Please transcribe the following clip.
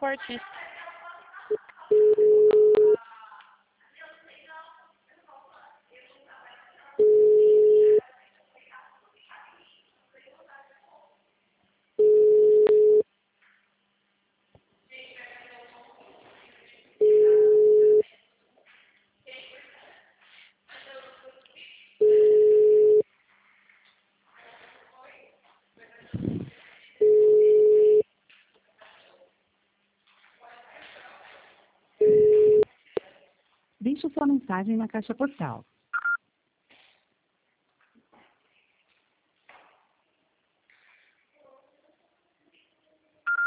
com o artista. Deixe sua mensagem na caixa postal